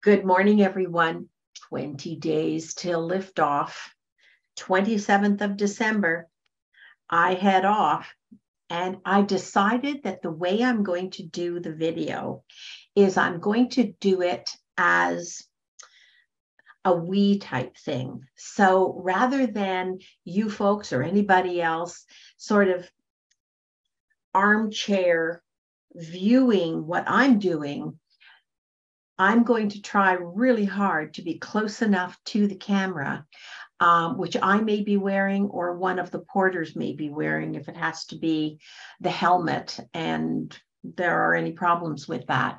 Good morning, everyone. 20 days till liftoff. 27th of December, I head off, and I decided that the way I'm going to do the video is I'm going to do it as a we type thing. So rather than you folks or anybody else sort of armchair viewing what I'm doing, I'm going to try really hard to be close enough to the camera, which I may be wearing or one of the porters may be wearing if it has to be the helmet and there are any problems with that.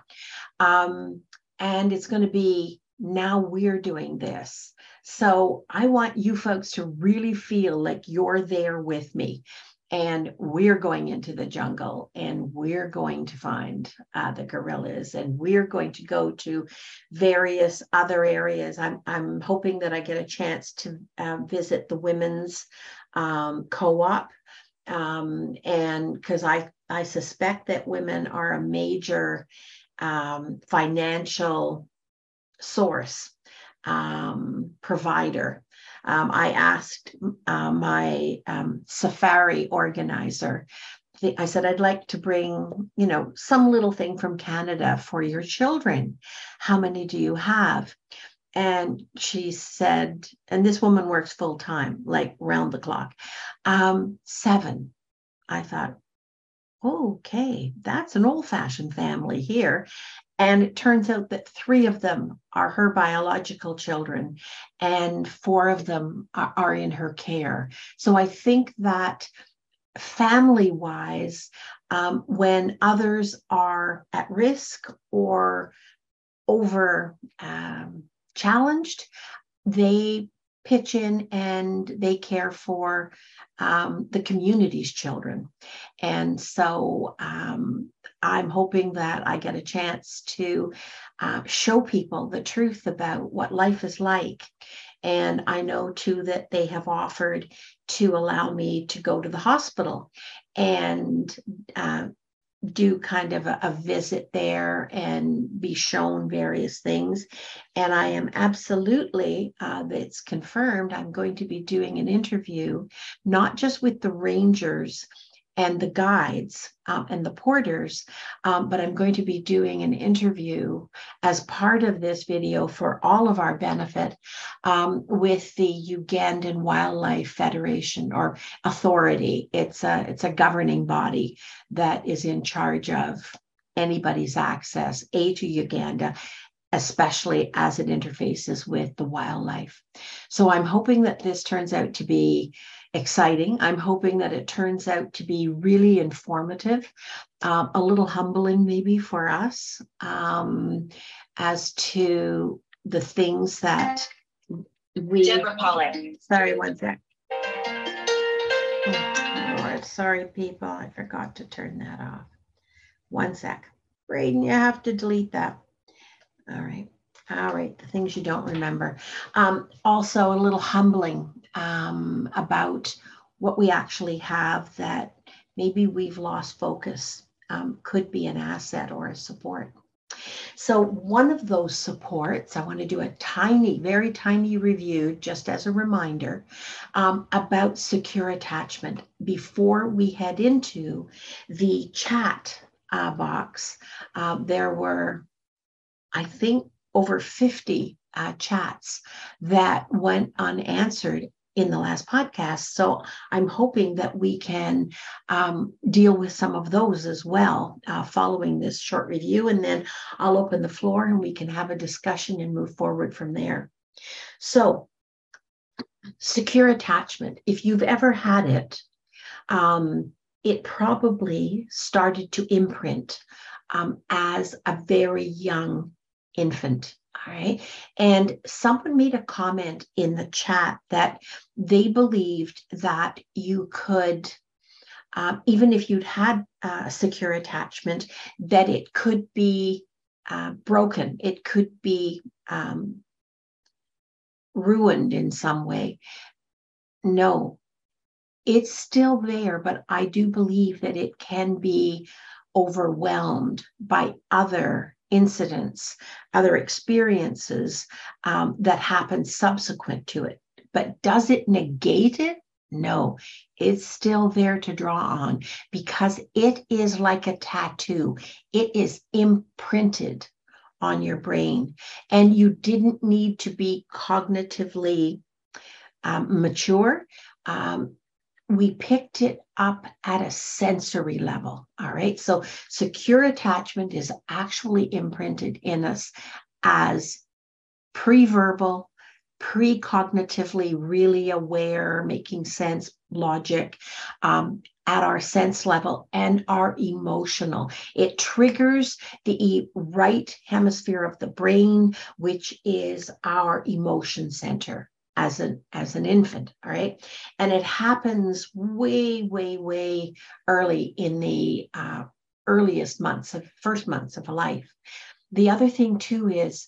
And it's going to be, now we're doing this. So I want you folks to really feel like you're there with me. And we're going into the jungle and we're going to find the gorillas, and we're going to go to various other areas. I'm hoping that I get a chance to visit the women's co-op. And because I suspect that women are a major financial source provider. I asked my safari organizer, I said, I'd like to bring, some little thing from Canada for your children. How many do you have? And she said, and this woman works full time, like round the clock, 7. I thought, okay, that's an old-fashioned family here. And it turns out that 3 of them are her biological children and 4 of them are in her care. So I think that family-wise, when others are at risk or over challenged, they pitch in and they care for the community's children. And so I'm hoping that I get a chance to show people the truth about what life is like. And I know too that they have offered to allow me to go to the hospital and do kind of a visit there and be shown various things. And I am absolutely, it's confirmed, I'm going to be doing an interview, not just with the rangers and the guides and the porters, but I'm going to be doing an interview as part of this video for all of our benefit with the Ugandan Wildlife Federation or Authority. It's a governing body that is in charge of anybody's access to Uganda, especially as it interfaces with the wildlife. So I'm hoping that this turns out to be exciting. I'm hoping that it turns out to be really informative, a little humbling maybe for us as to the things that we... Deborah Pollack. Sorry, one sec. Oh, Lord, sorry, people. I forgot to turn that off. One sec. Braden, you have to delete that. All right, the things you don't remember. Also a little humbling about what we actually have that maybe we've lost focus, could be an asset or a support. So one of those supports, I want to do a tiny, very tiny review, just as a reminder, about secure attachment. Before we head into the chat box, there were, I think, over 50 chats that went unanswered in the last podcast. So I'm hoping that we can deal with some of those as well following this short review. And then I'll open the floor and we can have a discussion and move forward from there. So secure attachment, if you've ever had it, it probably started to imprint as a very young infant. All right. And someone made a comment in the chat that they believed that you could, even if you'd had a secure attachment, that it could be broken. It could be ruined in some way. No, it's still there, but I do believe that it can be overwhelmed by other incidents, other experiences that happen subsequent to it. But does it negate it? No, it's still there to draw on because it is like a tattoo. It is imprinted on your brain, and you didn't need to be cognitively mature. We picked it up at a sensory level. All right. So secure attachment is actually imprinted in us as pre-verbal, pre-cognitively really aware, making sense, logic, at our sense level and our emotional. It triggers the right hemisphere of the brain, which is our emotion center as an infant. All right. And it happens way early in the first months of life. The other thing too is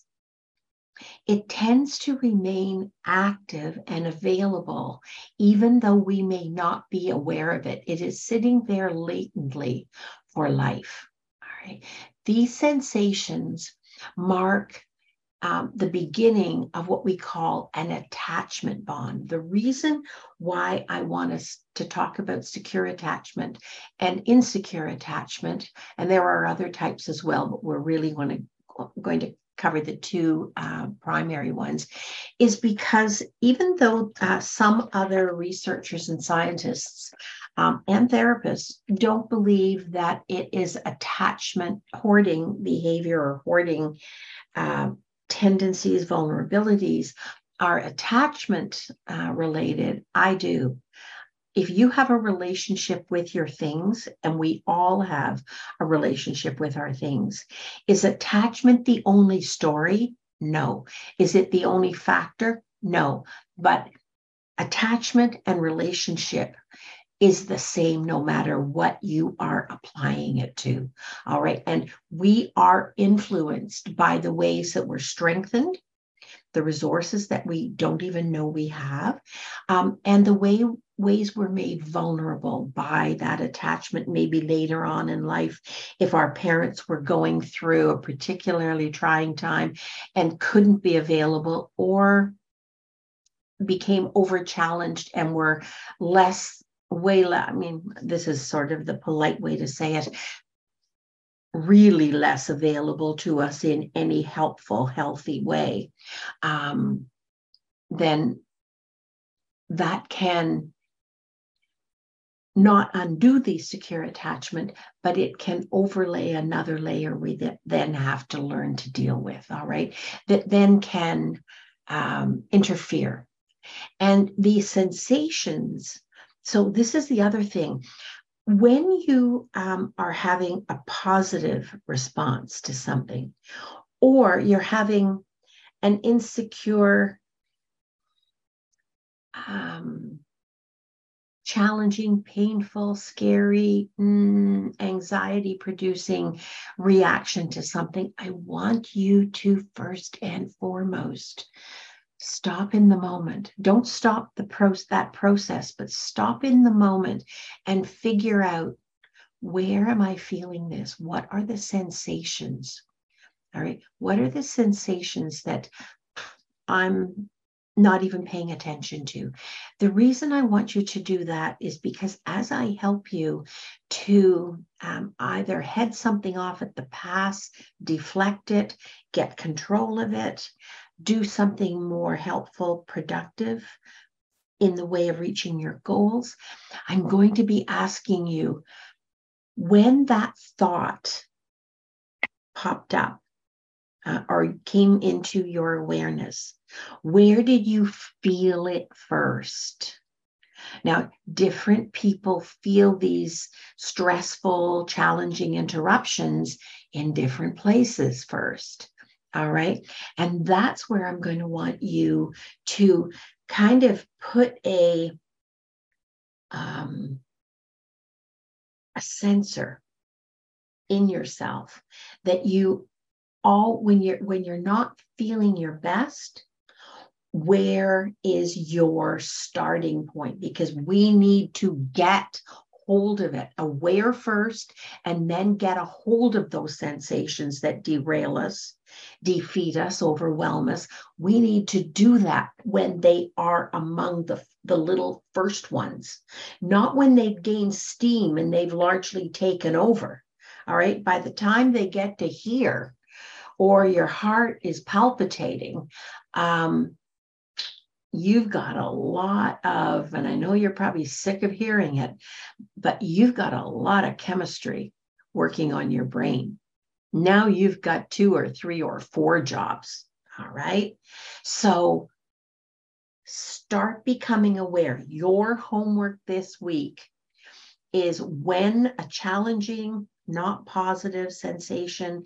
it tends to remain active and available, even though we may not be aware of it. It is sitting there latently for life. All right. These sensations mark the beginning of what we call an attachment bond. The reason why I want us to talk about secure attachment and insecure attachment, and there are other types as well, but we're really going to cover the two primary ones, is because even though some other researchers and scientists and therapists don't believe that it is attachment hoarding behavior or hoarding tendencies, vulnerabilities are attachment related, I do. If you have a relationship with your things, and we all have a relationship with our things, is attachment the only story? No. Is it the only factor? No. But attachment and relationship is the same no matter what you are applying it to. All right. And we are influenced by the ways that we're strengthened, the resources that we don't even know we have, and the ways we're made vulnerable by that attachment, maybe later on in life, if our parents were going through a particularly trying time and couldn't be available or became over challenged and were I mean, this is sort of the polite way to say it, really less available to us in any helpful, healthy way, then that can not undo the secure attachment, but it can overlay another layer we then have to learn to deal with, all right, that then can interfere. And these sensations, so this is the other thing. When you are having a positive response to something, or you're having an insecure, challenging, painful, scary, anxiety-producing reaction to something, I want you to first and foremost stop in the moment. Don't stop that process, but stop in the moment and figure out, where am I feeling this? What are the sensations? All right. What are the sensations that I'm not even paying attention to? The reason I want you to do that is because as I help you to either head something off at the pass, deflect it, get control of it, do something more helpful, productive in the way of reaching your goals, I'm going to be asking you, when that thought popped up or came into your awareness, where did you feel it first? Now, different people feel these stressful, challenging interruptions in different places first. All right. And that's where I'm going to want you to kind of put a sensor in yourself that when you're not feeling your best, where is your starting point? Because we need to get hold of it, aware first, and then get a hold of those sensations that derail us, defeat us, overwhelm us. We need to do that when they are among the little first ones, not when they've gained steam and they've largely taken over. All right. By the time they get to here, or your heart is palpitating, you've got a lot of, and I know you're probably sick of hearing it, but you've got a lot of chemistry working on your brain. Now you've got 2 or 3 or 4 jobs. All right. So start becoming aware. Your homework this week is when a challenging, not positive sensation,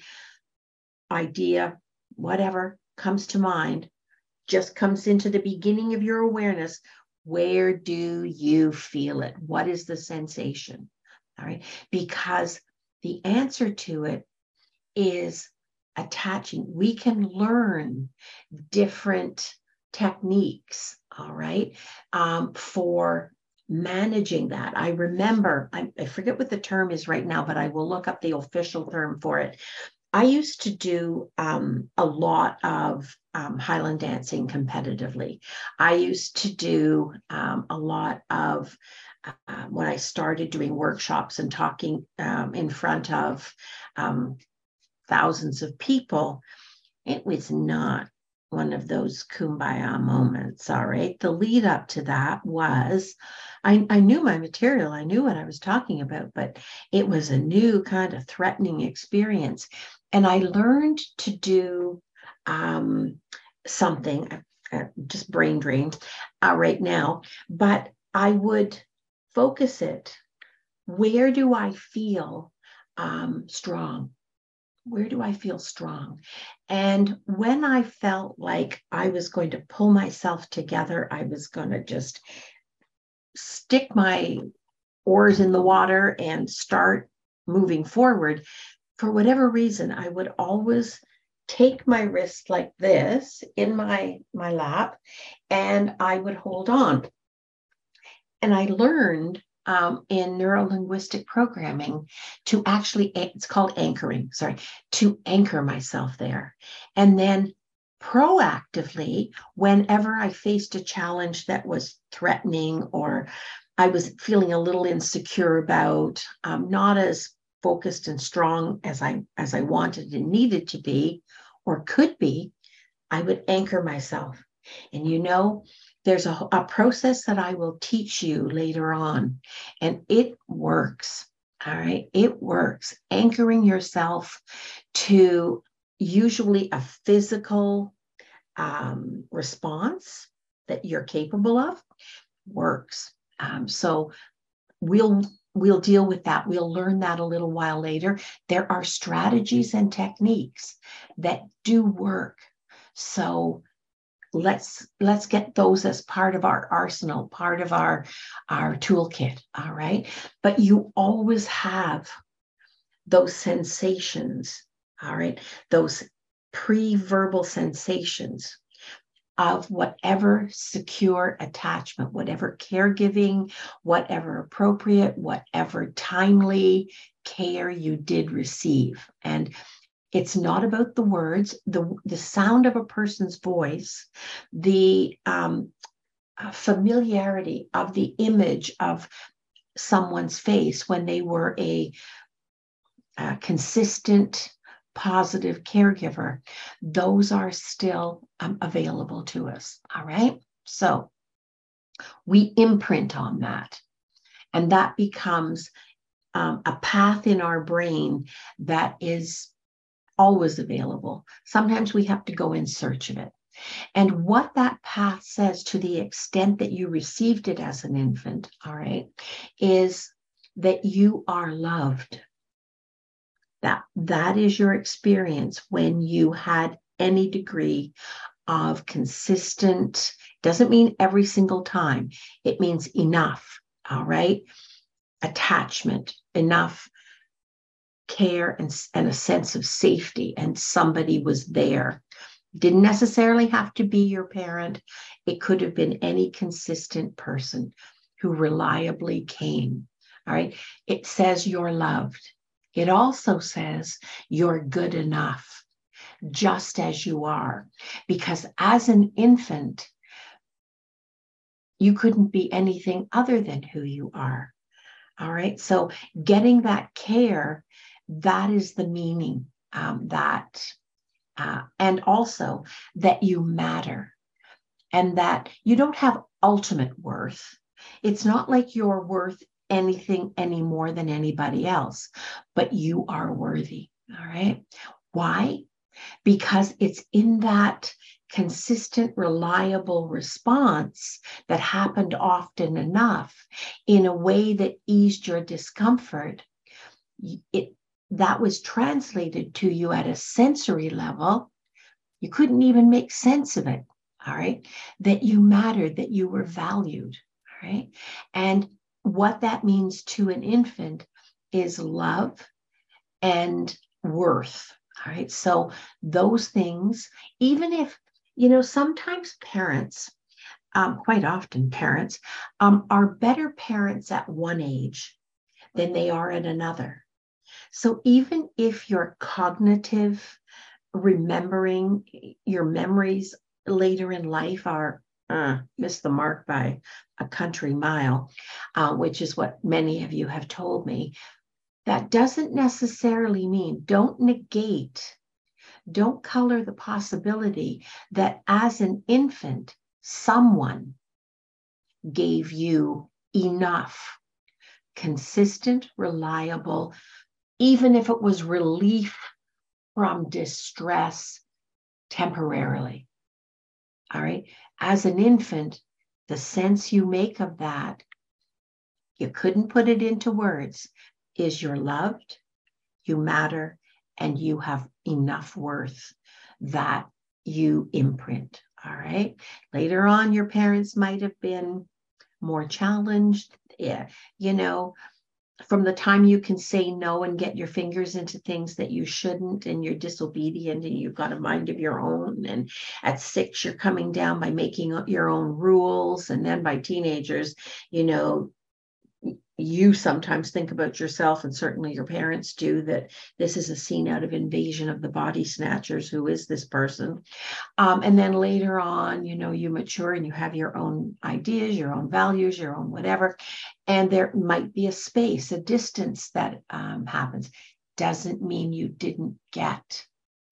idea, whatever comes to mind, just comes into the beginning of your awareness. Where do you feel it? What is the sensation? All right. Because the answer to it is attaching. We can learn different techniques, all right, for managing that. I remember, I forget what the term is right now, but I will look up the official term for it. I used to do a lot of Highland dancing competitively. I used to do a lot of, when I started doing workshops and talking in front of thousands of people, it was not one of those kumbaya moments, all right? The lead up to that was, I knew my material, I knew what I was talking about, but it was a new kind of threatening experience. And I learned to do something, just brain drain right now, but I would focus it. Where do I feel strong? Where do I feel strong? And when I felt like I was going to pull myself together, I was going to just stick my oars in the water and start moving forward, for whatever reason, I would always take my wrist like this in my lap, and I would hold on. And I learned in neuro-linguistic programming to actually, it's called anchoring, to anchor myself there. And then proactively, whenever I faced a challenge that was threatening or I was feeling a little insecure about, not as focused and strong as I wanted and needed to be or could be, I would anchor myself. And there's a process that I will teach you later on, and it works. All right. It works. Anchoring yourself to usually a physical response that you're capable of works. So we'll deal with that. We'll learn that a little while later. There are strategies and techniques that do work. So let's get those as part of our arsenal, part of our toolkit. All right. But you always have those sensations. All right. Those pre-verbal sensations of whatever secure attachment, whatever caregiving, whatever appropriate, whatever timely care you did receive. And it's not about the words, the sound of a person's voice, the familiarity of the image of someone's face when they were a consistent, positive caregiver. Those are still available to us. All right. So we imprint on that, and that becomes a path in our brain that is always available. Sometimes we have to go in search of it. And what that path says, to the extent that you received it as an infant, all right, is that you are loved. That is your experience when you had any degree of consistent, doesn't mean every single time. It means enough, all right? Attachment, enough care and a sense of safety, and somebody was there. Didn't necessarily have to be your parent. It could have been any consistent person who reliably came. All right. It says you're loved. It also says you're good enough, just as you are. Because as an infant, you couldn't be anything other than who you are. All right. So getting that care, that is the meaning and also that you matter and that you don't have ultimate worth. It's not like you're worth anything any more than anybody else, but you are worthy. All right. Why? Because it's in that consistent, reliable response that happened often enough in a way that eased your discomfort. That was translated to you at a sensory level. You couldn't even make sense of it. All right. That you mattered, that you were valued. All right. And what that means to an infant is love and worth. All right. So those things, even if, sometimes parents, quite often parents, are better parents at one age than they are at another. So even if your cognitive remembering, your memories later in life are missed the mark by a country mile, which is what many of you have told me, that doesn't necessarily mean, don't negate, don't color the possibility that as an infant, someone gave you enough consistent, reliable, even if it was relief from distress temporarily. All right. As an infant, the sense you make of that, you couldn't put it into words, is you're loved, you matter, and you have enough worth that you imprint. All right. Later on, your parents might have been more challenged. Yeah, from the time you can say no and get your fingers into things that you shouldn't, and you're disobedient and you've got a mind of your own. And at 6, you're coming down by making your own rules. And then by teenagers, you sometimes think about yourself, and certainly your parents do, that this is a scene out of Invasion of the Body Snatchers. Who is this person? And then later on, you mature and you have your own ideas, your own values, your own whatever. And there might be a space, a distance that happens. Doesn't mean you didn't get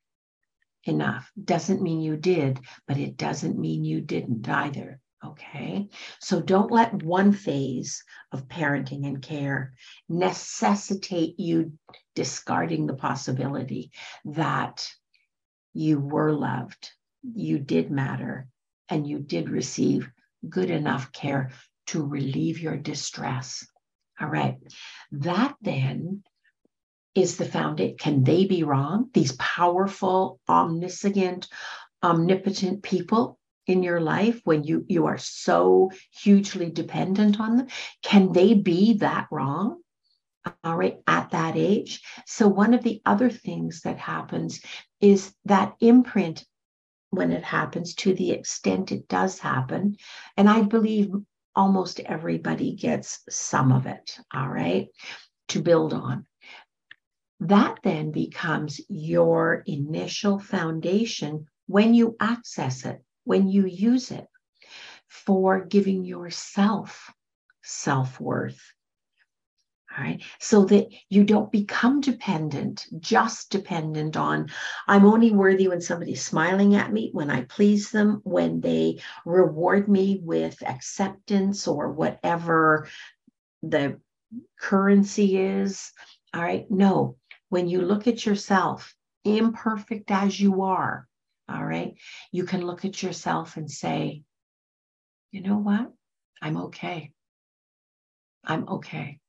enough. Doesn't mean you did, but it doesn't mean you didn't either. Okay. So don't let one phase of parenting and care necessitate you discarding the possibility that you were loved, you did matter, and you did receive good enough care to relieve your distress. All right. That then is the foundation. Can they be wrong? These powerful, omniscient, omnipotent people in your life, when you are so hugely dependent on them, can they be that wrong? All right, at that age. So one of the other things that happens is that imprint, when it happens, to the extent it does happen, and I believe almost everybody gets some of it, all right, to build on. That then becomes your initial foundation when you access it, when you use it for giving yourself self-worth. All right. So that you don't become just dependent on, I'm only worthy when somebody's smiling at me, when I please them, when they reward me with acceptance or whatever the currency is. All right. No, when you look at yourself, imperfect as you are, all right, you can look at yourself and say, you know what? I'm okay. I'm okay.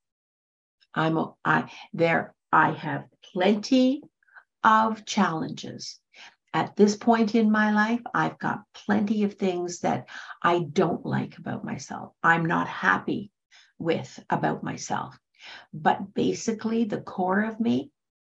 I have plenty of challenges. At this point in my life, I've got plenty of things that I don't like about myself. I'm not happy with about myself. But basically, the core of me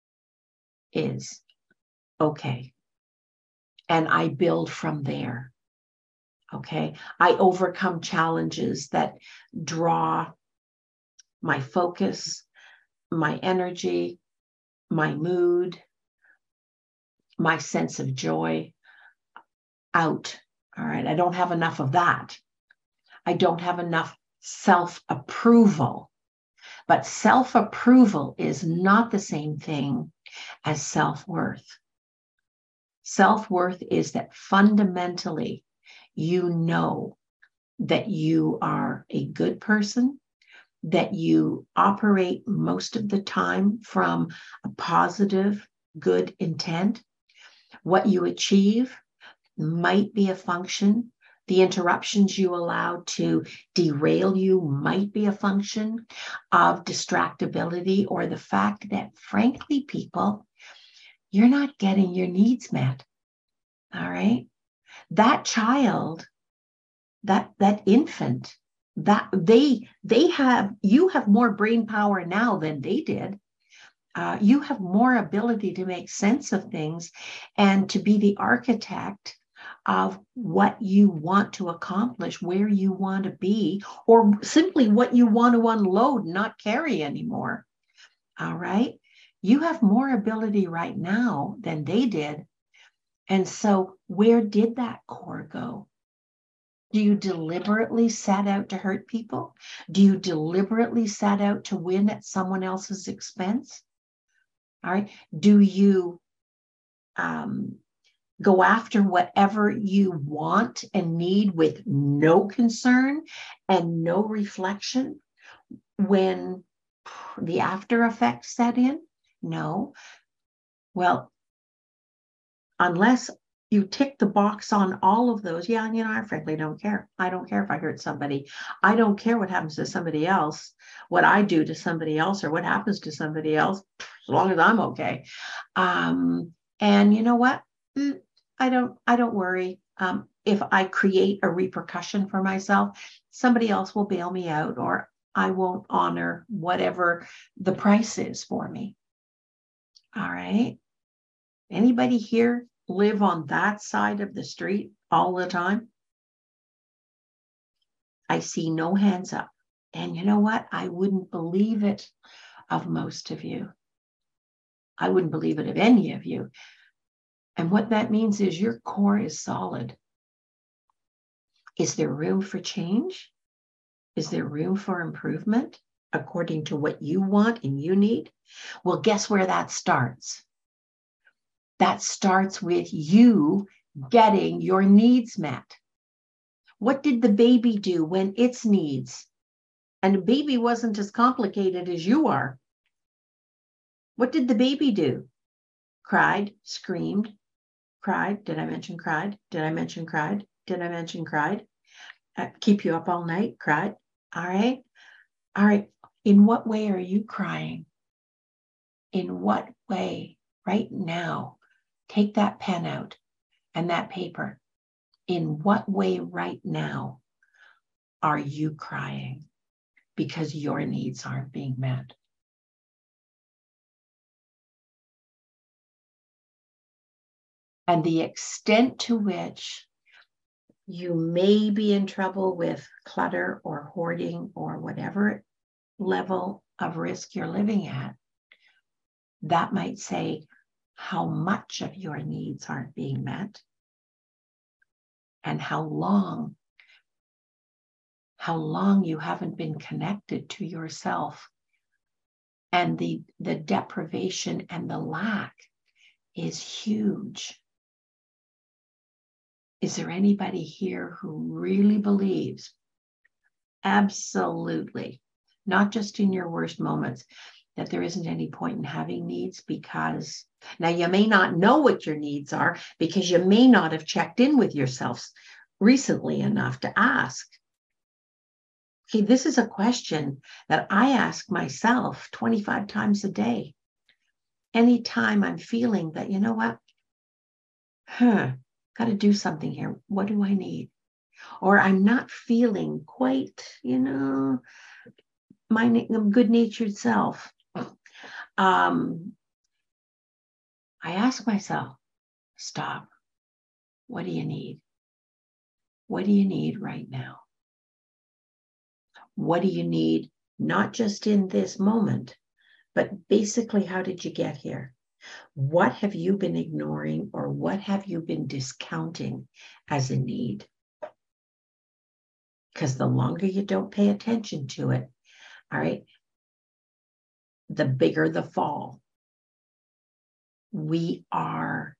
is okay. And I build from there. Okay. I overcome challenges that draw my focus, my energy, my mood, my sense of joy out. All right. I don't have enough of that. I don't have enough self-approval. But self-approval is not the same thing as self-worth. Self-worth is that fundamentally you know that you are a good person, that you operate most of the time from a positive, good intent. What you achieve might be a function. The interruptions you allow to derail you might be a function of distractibility or the fact that, frankly, people, you're not getting your needs met. All right? That child, that infant, that you have more brain power now than they did. You have more ability to make sense of things and to be the architect of what you want to accomplish, where you want to be, or simply what you want to unload, not carry anymore. All right? You have more ability right now than they did. And so where did that core go? Do you deliberately set out to hurt people? Do you deliberately set out to win at someone else's expense? All right. Do you go after whatever you want and need with no concern and no reflection when the after effects set in? No. Well, unless you tick the box on all of those, yeah, I frankly don't care. I don't care if I hurt somebody. I don't care what happens to somebody else, what I do to somebody else or what happens to somebody else, as long as I'm okay. And you know what? I don't worry. If I create a repercussion for myself, somebody else will bail me out, or I won't honor whatever the price is for me. All right. Anybody here live on that side of the street all the time? I see no hands up. And you know what? I wouldn't believe it of most of you. I wouldn't believe it of any of you. And what that means is your core is solid. Is there room for change? Is there room for improvement according to what you want and you need? Well, guess where that starts? That starts with you getting your needs met. What did the baby do when its needs? And the baby wasn't as complicated as you are. What did the baby do? Cried, screamed, cried. Did I mention cried? Did I mention cried? Did I mention cried? Keep you up all night, cried. All right. All right. In what way are you crying? In what way right now? Take that pen out and that paper. In what way right now are you crying because your needs aren't being met? And the extent to which you may be in trouble with clutter or hoarding or whatever level of risk you're living at, that might say how much of your needs aren't being met and how long you haven't been connected to yourself. And the deprivation and the lack is huge. Is there anybody here who really believes, absolutely, not just in your worst moments, that there isn't any point in having needs? Because now you may not know what your needs are because you may not have checked in with yourself recently enough to ask. Okay, this is a question that I ask myself 25 times a day. Anytime I'm feeling that, you know what? Got to do something here. What do I need? Or I'm not feeling quite, my good-natured self. I ask myself, stop. What do you need? What do you need right now? What do you need not just in this moment, but basically, how did you get here? What have you been ignoring, or what have you been discounting as a need? Because the longer you don't pay attention to it, all right, the bigger the fall. We are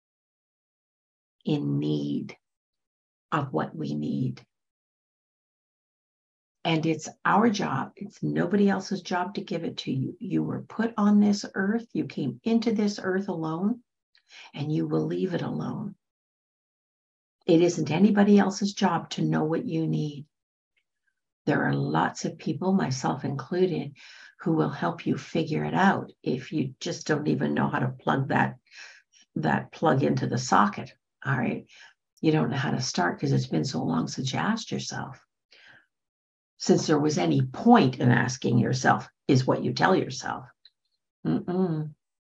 in need of what we need. And it's our job. It's nobody else's job to give it to you. You were put on this earth. You came into this earth alone, and you will leave it alone. It isn't anybody else's job to know what you need. There are lots of people, myself included, who will help you figure it out if you just don't even know how to plug that plug into the socket. All right. You don't know how to start because it's been so long since you asked yourself. Since there was any point in asking yourself, is what you tell yourself. Okay,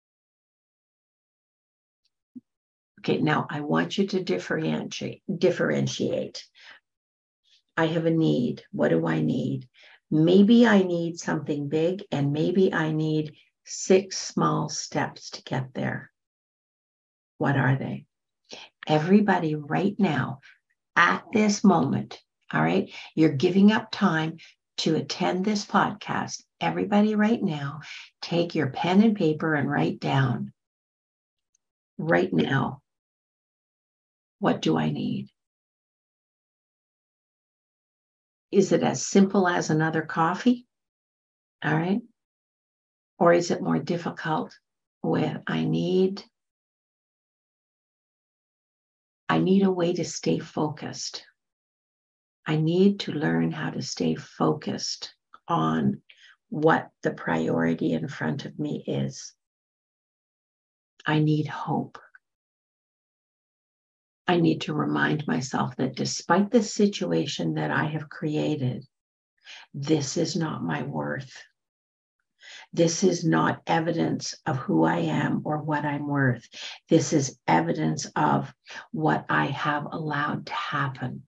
now I want you to differentiate. I have a need. What do I need? Maybe I need something big, and maybe I need 6 small steps to get there. What are they? Everybody right now, at this moment, all right, you're giving up time to attend this podcast. Everybody right now, take your pen and paper and write down right now, what do I need? Is it as simple as another coffee? All right. Or is it more difficult with I need a way to stay focused. I need to learn how to stay focused on what the priority in front of me is. I need hope. I need to remind myself that despite the situation that I have created, this is not my worth. This is not evidence of who I am or what I'm worth. This is evidence of what I have allowed to happen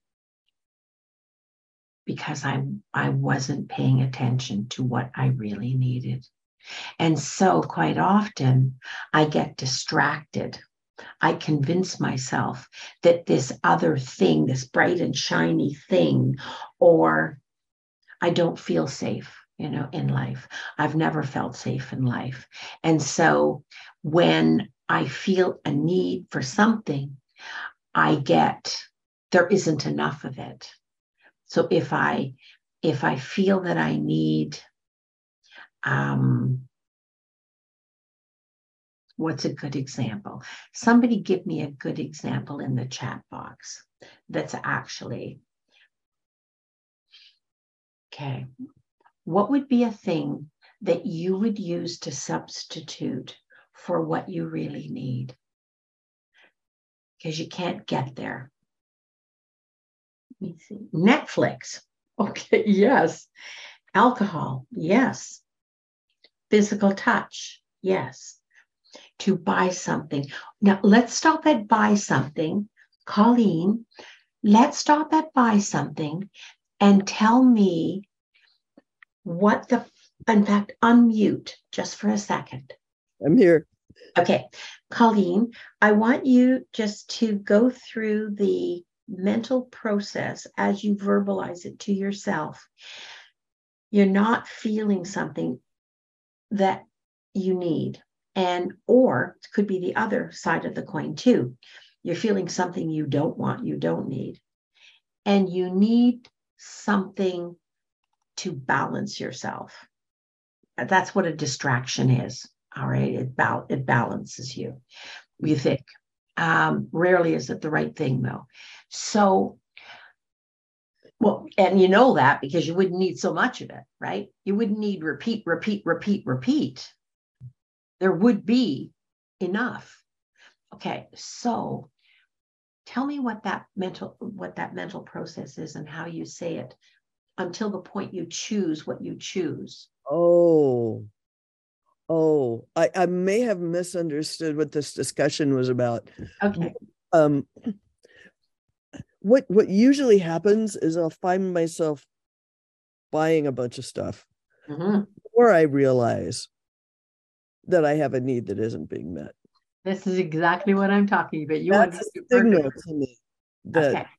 because I wasn't paying attention to what I really needed. And so quite often I get distracted. I convince myself that this other thing, this bright and shiny thing, or I don't feel safe, in life. I've never felt safe in life. And so when I feel a need for something, there isn't enough of it. So if I feel that I need, what's a good example? Somebody give me a good example in the chat box that's actually, okay. What would be a thing that you would use to substitute for what you really need? Because you can't get there. Let me see. Netflix. Okay, yes. Alcohol, yes. Physical touch, yes. To buy something. Now, let's stop at buy something. Colleen, let's stop at buy something and tell me in fact, unmute just for a second. I'm here. Okay. Colleen, I want you just to go through the mental process as you verbalize it to yourself. You're not feeling something that you need, or it could be the other side of the coin too. You're feeling something you don't want, you don't need, and you need something to balance yourself. That's what a distraction is. All right. It balances you. You think. Rarely is it the right thing, though. So, well, and you know that because you wouldn't need so much of it, right? You wouldn't need repeat. There would be enough. Okay. So tell me what that mental process is and how you say it until the point you choose what you choose. I may have misunderstood what this discussion was about. Okay. What usually happens is I'll find myself buying a bunch of stuff. Mhm. or I realize that I have a need that isn't being met. This is exactly what I'm talking about. You That's a understood signal perfectly. to me that, Okay.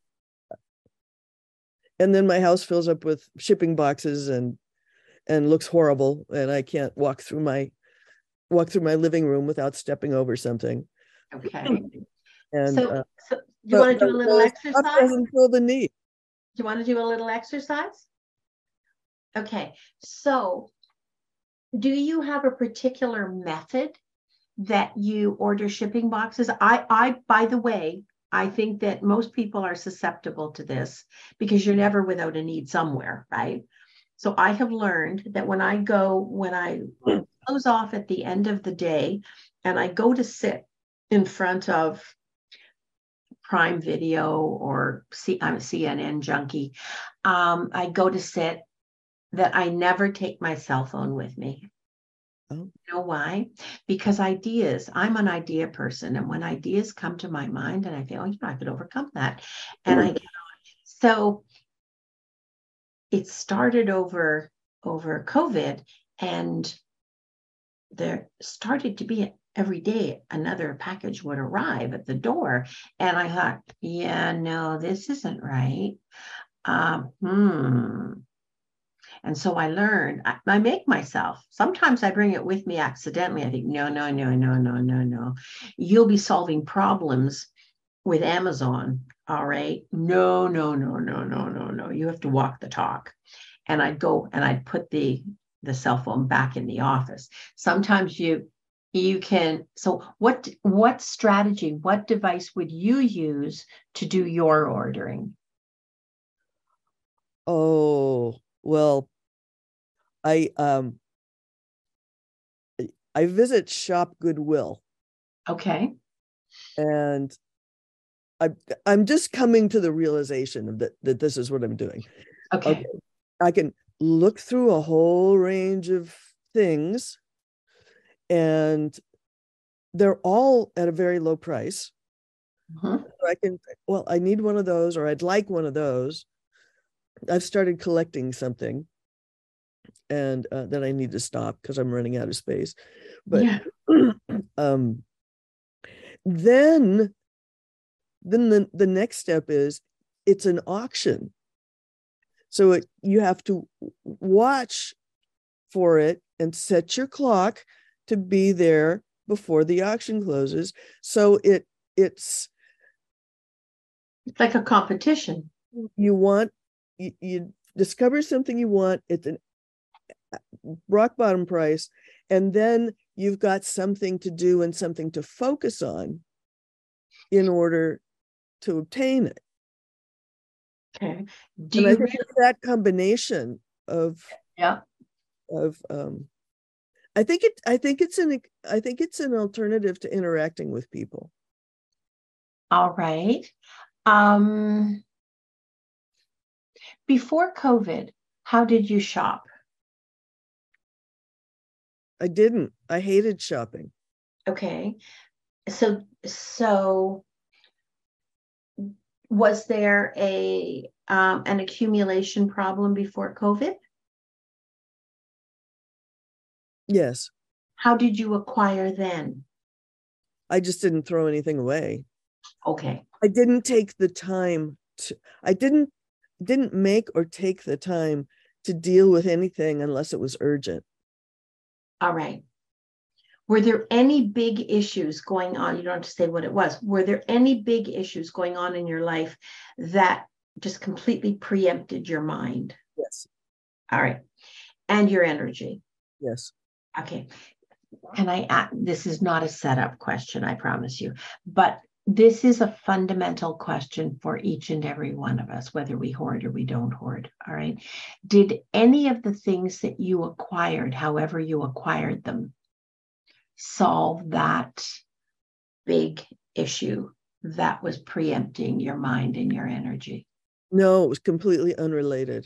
and then my house fills up with shipping boxes and looks horrible, and I can't walk through my living room without stepping over something. Okay. And So do you but want to do a little the stuff exercise? doesn't fill the need. Do you want to do a little exercise? Okay. So do you have a particular method that you order shipping boxes? By the way, I think that most people are susceptible to this because you're never without a need somewhere, right? So I have learned that when I close off at the end of the day and I go to sit in front of Prime Video or I'm a CNN junkie, I go to sit, that I never take my cell phone with me. Oh. You know why? Because I'm an idea person. And when ideas come to my mind and I think, oh, I could overcome that. And so it started over COVID, and there started to be every day another package would arrive at the door. And I thought, yeah, no, this isn't right. And so I learned, I make myself, sometimes I bring it with me accidentally. I think, no, no, no, no, no, no, no. You'll be solving problems with Amazon. All right. No, no, no, no, no, no, no. You have to walk the talk. And I'd go and I'd put the cell phone back in the office. Sometimes you can, so what strategy, what device would you use to do your ordering? Oh, well, I I visit Shop Goodwill, Okay. and I'm just coming to the realization of that this is what I'm doing. Okay. Okay. I can look through a whole range of things, and they're all at a very low price. Mhm. So I can, well, I need one of those, or I'd like one of those. I've started collecting something, and then I need to stop because I'm running out of space. But Yeah. um, then the next step is it's an auction. So you have to watch for it and set your clock to be there before the auction closes. So it's It's like a competition. you want you discover something you want, it's an rock bottom price, and then you've got something to do and something to focus on in order to obtain it. Okay. Do And I you think really? it's that combination of Yeah. of I think it's an alternative to interacting with people. All right. Um, Before COVID, how did you shop? I didn't. I hated shopping. Okay. So was there an accumulation problem before COVID? Yes. How did you acquire then? I just didn't throw anything away. Okay. I didn't take the time to I didn't make or take the time to deal with anything unless it was urgent. All right. Were there any big issues going on? You don't have to say what it was. Were there any big issues going on in your life that just completely preempted your mind? Yes. All right. And your energy. Yes. Okay. This is not a setup question, I promise you, but this is a fundamental question for each and every one of us, whether we hoard or we don't hoard. All right. Did any of the things that you acquired, however you acquired them, solve that big issue that was preempting your mind and your energy? No, it was completely unrelated.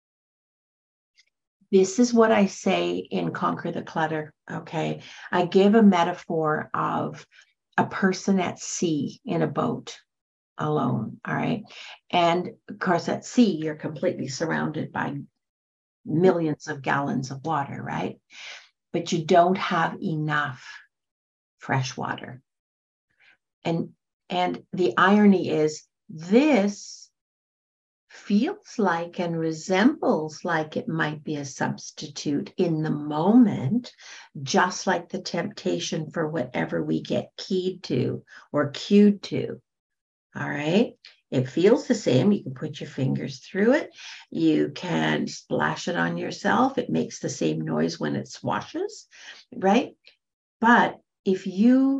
This is what I say in Conquer the Clutter. Okay. I give a metaphor of a person at sea in a boat alone. All right. And of course, at sea, you're completely surrounded by millions of gallons of water, right? But you don't have enough fresh water. And the irony is, this feels like and resembles like it might be a substitute in the moment, just like the temptation for whatever we get keyed to or cued to. All right. It feels the same. You can put your fingers through it. You can splash it on yourself. It makes the same noise when it swashes, right? But if you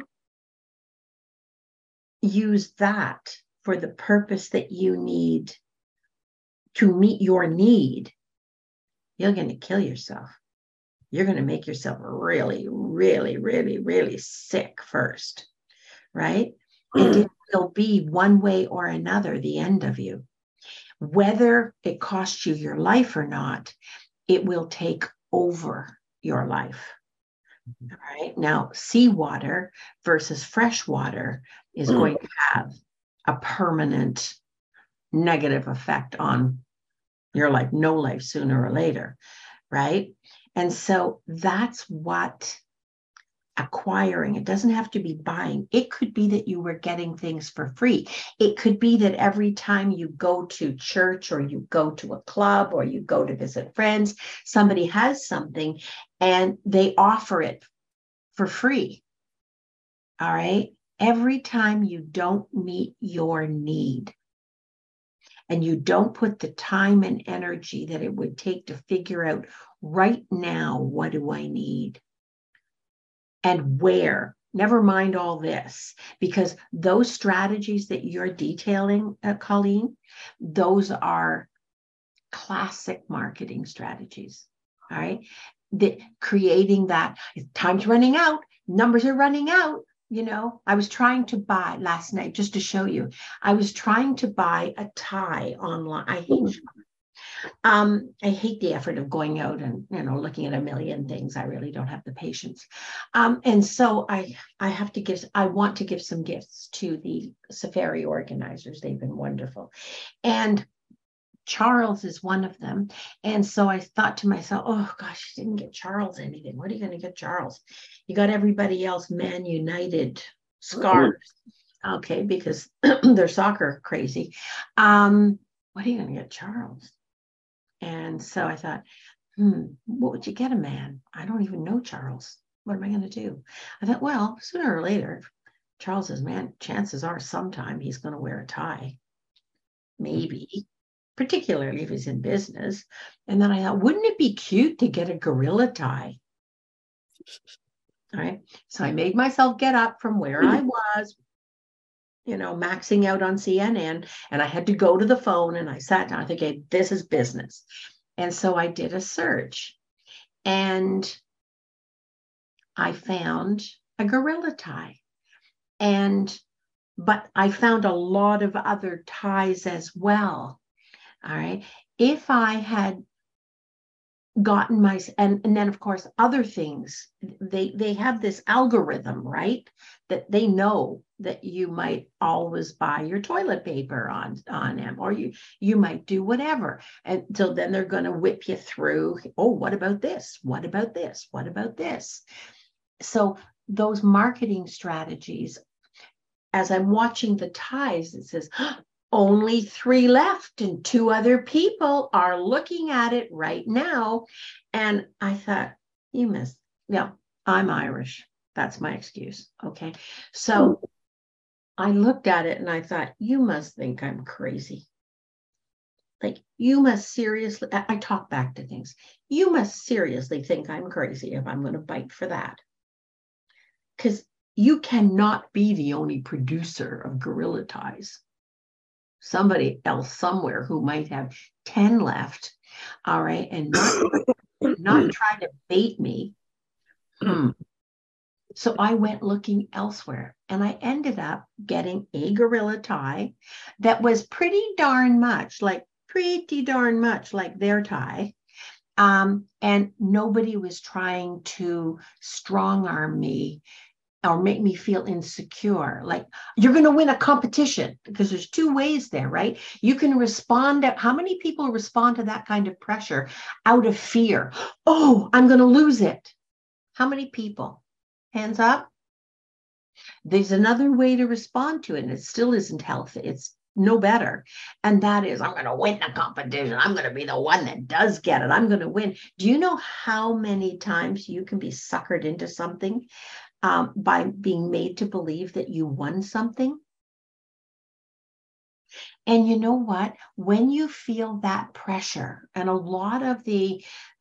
use that for the purpose that you need to meet your need, you're going to kill yourself. You're going to make yourself really, really, really, really sick first, right? And it will be one way or another the end of you. Whether it costs you your life or not, it will take over your life. All right. Now, seawater versus fresh water is going to have a permanent negative effect on your life, no life sooner or later. Right. And so that's what acquiring, it doesn't have to be buying. It could be that you were getting things for free. It could be that every time you go to church or you go to a club or you go to visit friends, somebody has something and they offer it for free. All right. Every time you don't meet your need and you don't put the time and energy that it would take to figure out right now, what do I need? And where, never mind all this, because those strategies that you're detailing, Colleen, those are classic marketing strategies. All right. Creating that, time's running out, numbers are running out. You know, I was trying to buy last night, just to show you, I was trying to buy a tie online. I hate the effort of going out and, you know, looking at a million things. I really don't have the patience. And so I want to give some gifts to the safari organizers. They've been wonderful. And Charles is one of them. And so I thought to myself, oh gosh, you didn't get Charles anything. What are you going to get Charles? You got everybody else Man United scarves. Okay, because they're soccer crazy. What are you going to get Charles? And so I thought, what would you get a man? I don't even know Charles. What am I going to do? I thought, well, sooner or later, Charles is man. Chances are sometime he's going to wear a tie. Maybe, particularly if he's in business. And then I thought, wouldn't it be cute to get a gorilla tie? All right. So I made myself get up from where I was, you know, maxing out on CNN, and I had to go to the phone and I sat down. I think, okay, this is business. And so I did a search and I found a gorilla tie. But I found a lot of other ties as well. All right. If I had gotten and then of course other things, they have this algorithm, right, that they know that you might always buy your toilet paper on them, or you might do whatever, and so then they're going to whip you through, oh, what about this, what about this, what about this? So those marketing strategies, as I'm watching the ties, it says only 3 left and 2 other people are looking at it right now. And I thought, I'm Irish. That's my excuse. Okay. So I looked at it and I thought, you must think I'm crazy. Like, you must seriously, I talk back to things. You must seriously think I'm crazy if I'm going to bite for that. Because you cannot be the only producer of gorilla ties. Somebody else somewhere who might have 10 left, all right, and not try to bait me. So I went looking elsewhere, and I ended up getting a gorilla tie that was pretty darn much like their tie. And nobody was trying to strong arm me or make me feel insecure. Like you're going to win a competition, because there's two ways there, right? You can respond to, how many people respond to that kind of pressure out of fear? Oh, I'm going to lose it. How many people? Hands up. There's another way to respond to it, and it still isn't healthy. It's no better. And that is, I'm going to win the competition. I'm going to be the one that does get it. I'm going to win. Do you know how many times you can be suckered into something by being made to believe that you won something? And you know what? When you feel that pressure, and a lot of the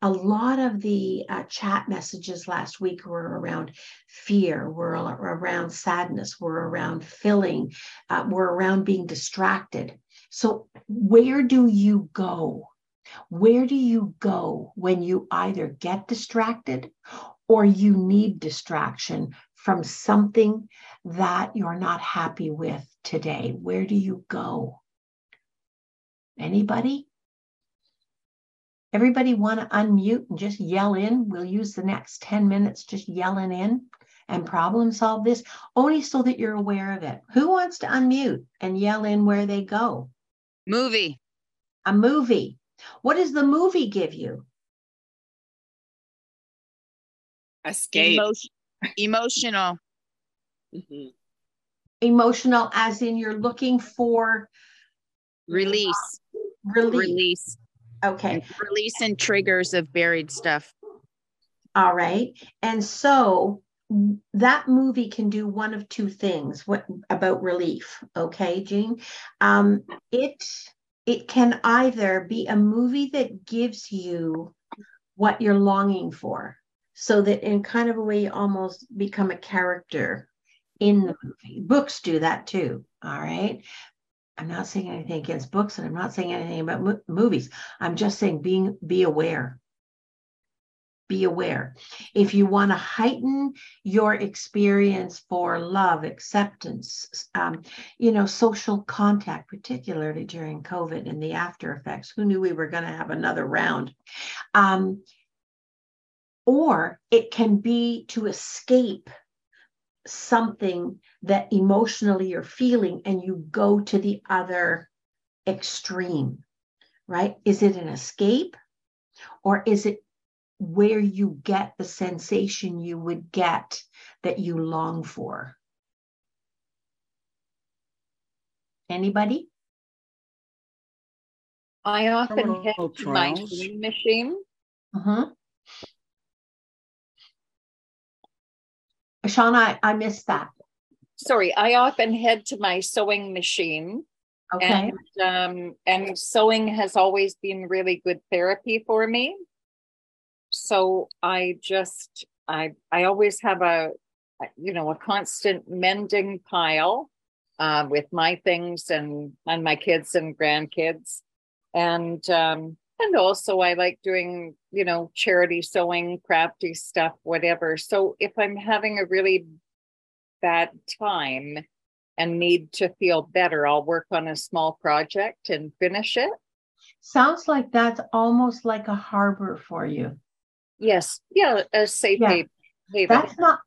chat messages last week were around fear, were around sadness, were around filling, were around being distracted. So where do you go? Where do you go when you either get distracted or you need distraction from something that you're not happy with today? Where do you go? Anybody? Everybody want to unmute and just yell in? We'll use the next 10 minutes just yelling in and problem solve this, only so that you're aware of it. Who wants to unmute and yell in where they go? Movie. A movie. What does the movie give you? Escape. Emotional. Mm-hmm. Emotional, as in you're looking for Release. Release. Okay. Release and triggers of buried stuff. All right. And so that movie can do one of two things. What about relief? Okay, Jean. It can either be a movie that gives you what you're longing for, so that in kind of a way you almost become a character in the movie. Books do that too. All right. I'm not saying anything against books, and I'm not saying anything about movies. I'm just saying be aware. Be aware. If you want to heighten your experience for love, acceptance, social contact, particularly during COVID and the after effects, who knew we were going to have another round? Or it can be to escape something that emotionally you're feeling, and you go to the other extreme, right? Is it an escape, or is it where you get the sensation you would get that you long for? Anybody? I often head to my sewing machine. Shauna, I missed that. Sorry, I often head to my sewing machine. Okay. And sewing has always been really good therapy for me. So I always have a constant mending pile with my things and my kids and grandkids. And also I like doing, charity sewing, crafty stuff, whatever. So if I'm having a really bad time and need to feel better, I'll work on a small project and finish it. Sounds like that's almost like a harbor for you. Yes. Yeah. A safe haven. That's not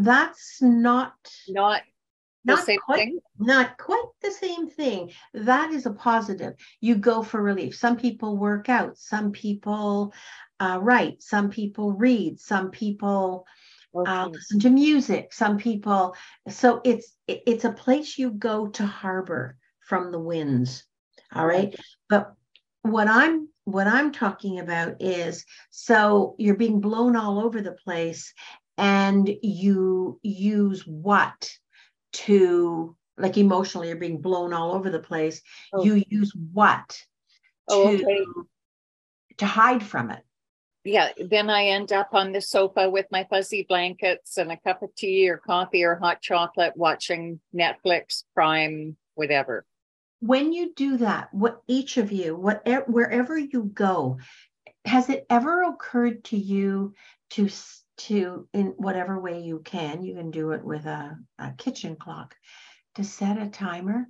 the same thing. Not quite the same thing. That is a positive. You go for relief. Some people work out. Some people write. Some people read. Some people listen to music. Some people. So it's a place you go to harbor from the winds. All right. But what I'm talking about is, so you're being blown all over the place, and you use what to, like, emotionally you're being blown all over the place. You use what to hide from it. Yeah, then I end up on the sofa with my fuzzy blankets and a cup of tea or coffee or hot chocolate, watching Netflix, Prime, whatever. When you do that, each of you, wherever you go, has it ever occurred to you to in whatever way you can do it with a kitchen clock, to set a timer,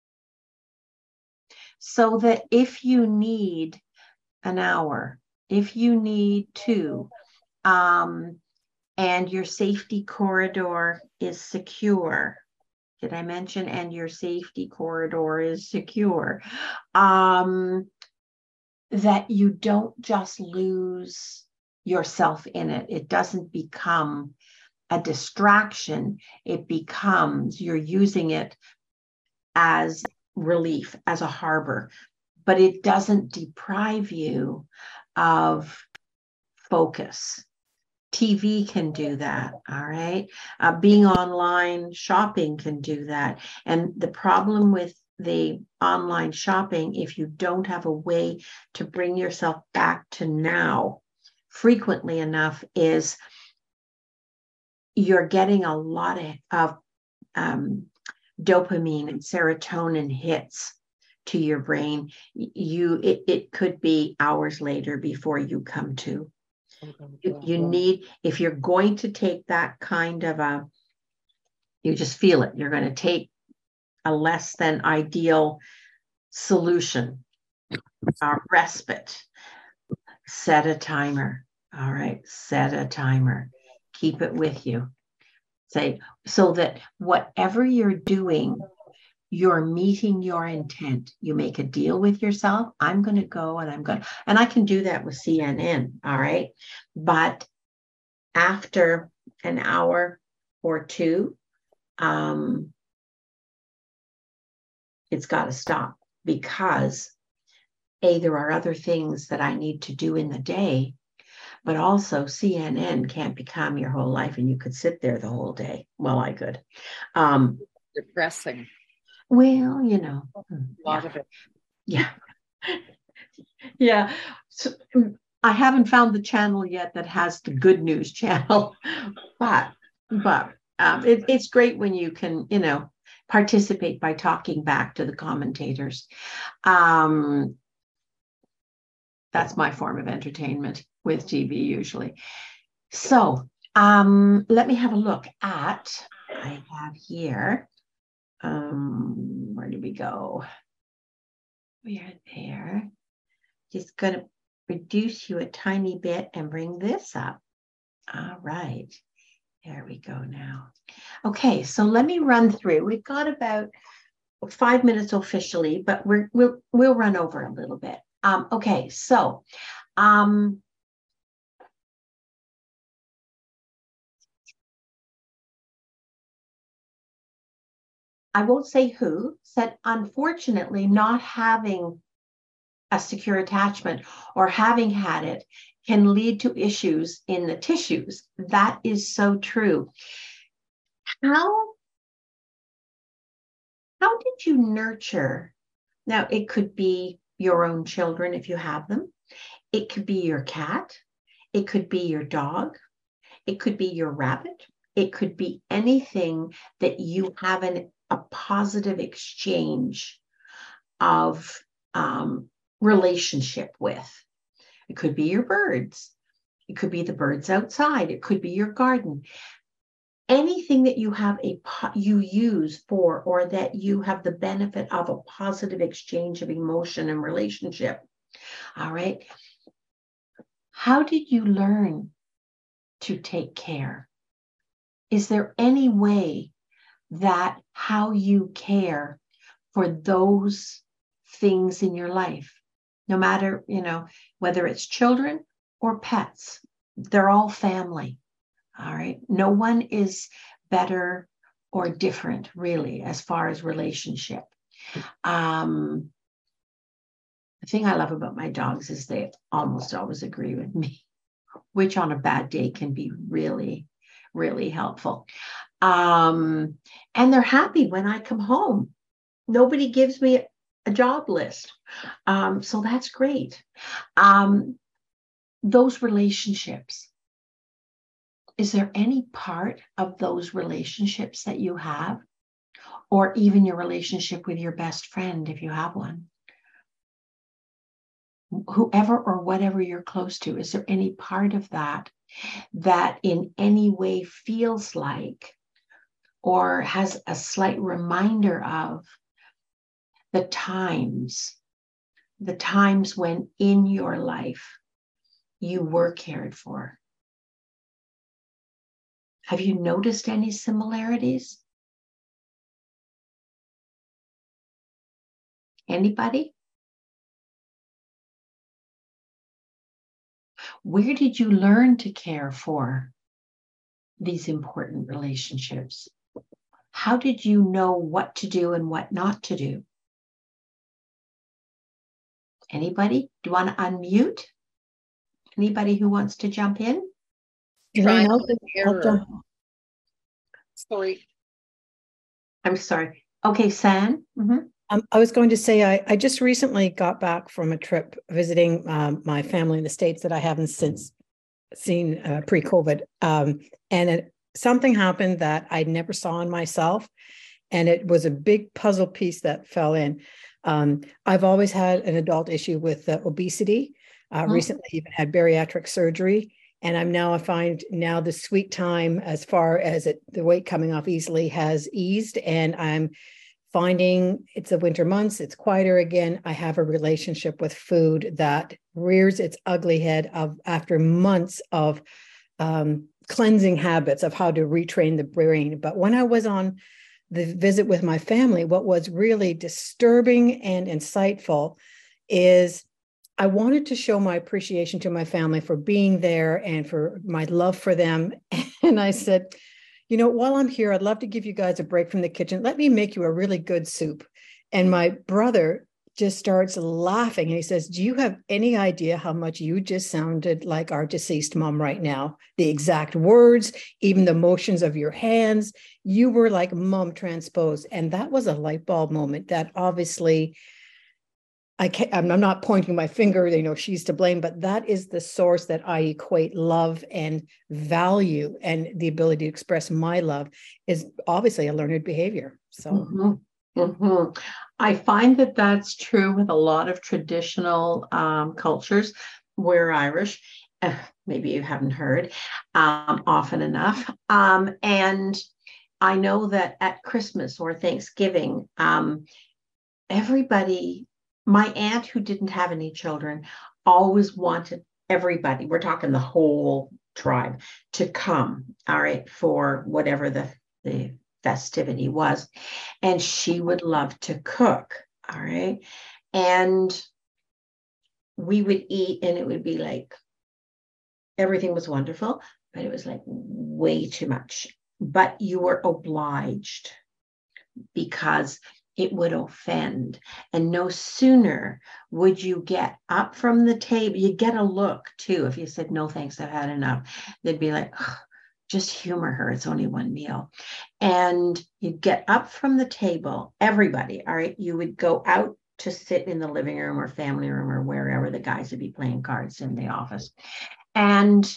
so that if you need an hour, if you need 2, and your safety corridor is secure. Did I mention and your safety corridor is secure? That you don't just lose yourself in it. It doesn't become a distraction. It becomes, you're using it as relief, as a harbor, but it doesn't deprive you of focus. TV can do that, all right? Being online shopping can do that. And the problem with the online shopping, if you don't have a way to bring yourself back to now frequently enough, is you're getting a lot of dopamine and serotonin hits to your brain. It could be hours later before you come to. You need, if you're going to take that kind of you just feel it, you're going to take a less than ideal solution, respite, set a timer. All right, set a timer. Keep it with you. Say, so that whatever you're doing, you're meeting your intent. You make a deal with yourself. I'm going to go and I can do that with CNN. All right. But after an hour or two, it's got to stop, because there are other things that I need to do in the day, but also CNN can't become your whole life and you could sit there the whole day. Well, I could. Depressing. Well, a lot of it. Yeah. Yeah. So, I haven't found the channel yet that has the good news channel, but it's great when you can, participate by talking back to the commentators. That's my form of entertainment with TV usually. So let me have a look at, I have here, where did we go? We are there. Just going to reduce you a tiny bit and bring this up. All right. There we go now. Okay, so let me run through. We've got about 5 minutes officially, but we'll run over a little bit. Okay, so I won't say who said, unfortunately, not having a secure attachment or having had it can lead to issues in the tissues. That is so true. How did you nurture? Now, it could be your own children if you have them. It could be your cat. It could be your dog. It could be your rabbit. It could be anything that you have a positive exchange of relationship with. It could be your birds. It could be the birds outside. It could be your garden. Anything that you have you use for, or that you have the benefit of a positive exchange of emotion and relationship. All right. How did you learn to take care? Is there any way that how you care for those things in your life, no matter, whether it's children or pets, they're all family. All right. No one is better or different, really, as far as relationship. The thing I love about my dogs is they almost always agree with me, which on a bad day can be really, really helpful. And they're happy when I come home. Nobody gives me a job list. So that's great. Those relationships. Is there any part of those relationships that you have, or even your relationship with your best friend, if you have one, whoever or whatever you're close to, is there any part of that that in any way feels like, or has a slight reminder of the times when in your life you were cared for? Have you noticed any similarities? Anybody? Where did you learn to care for these important relationships? How did you know what to do and what not to do? Anybody? Do you want to unmute? Anybody who wants to jump in? Trial Elaine, and I'll error. jump. Sorry. I'm sorry. Okay, San. Mhm. I was going to say, I just recently got back from a trip visiting my family in the States that I haven't since seen pre-COVID. Something happened that I never saw in myself. And it was a big puzzle piece that fell in. I've always had an adult issue with obesity. Recently even had bariatric surgery. And I find now the sweet time as far as the weight coming off easily has eased. And I'm finding it's the winter months, it's quieter again. I have a relationship with food that rears its ugly head after months of cleansing habits of how to retrain the brain. But when I was on the visit with my family, what was really disturbing and insightful is I wanted to show my appreciation to my family for being there and for my love for them. And I said, while I'm here, I'd love to give you guys a break from the kitchen. Let me make you a really good soup. And my brother just starts laughing. And he says, do you have any idea how much you just sounded like our deceased mom right now? The exact words, even the motions of your hands, you were like mom transposed. And that was a light bulb moment that obviously I'm not pointing my finger, she's to blame, but that is the source that I equate love and value, and the ability to express my love is obviously a learned behavior. So I find that that's true with a lot of traditional cultures. We're Irish. Maybe you haven't heard often enough. And I know that at Christmas or Thanksgiving, my aunt who didn't have any children always wanted everybody, we're talking the whole tribe, to come, all right, for whatever the festivity was. And she would love to cook, all right. And we would eat and it would be like, everything was wonderful, but it was like way too much. But you were obliged because it would offend. And no sooner would you get up from the table, you get a look too. If you said, no, thanks, I've had enough, they'd be like, just humor her. It's only one meal. And you'd get up from the table, everybody, all right, you would go out to sit in the living room or family room or wherever. The guys would be playing cards in the office. And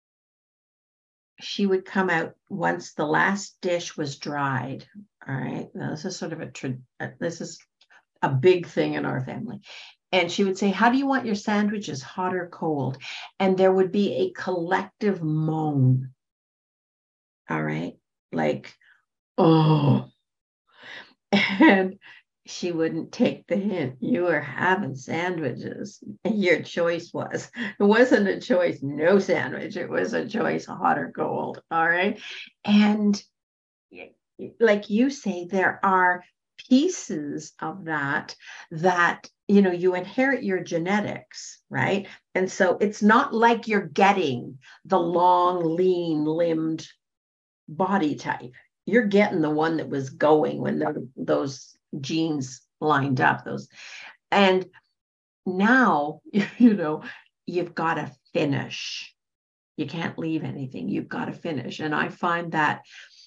she would come out once the last dish was dried. All right. Now, this is sort of this is a big thing in our family. And she would say, how do you want your sandwiches, hot or cold? And there would be a collective moan. All right. Like, oh. And she wouldn't take the hint. You were having sandwiches. And your choice it wasn't a choice, no sandwich. It was a choice, hot or cold. All right. And like you say, there are pieces of that you inherit your genetics, right? And so it's not like you're getting the long, lean limbed body type. You're getting the one that was going when those genes lined up, and now you've got to finish. You can't leave anything. You've got to finish. And I find that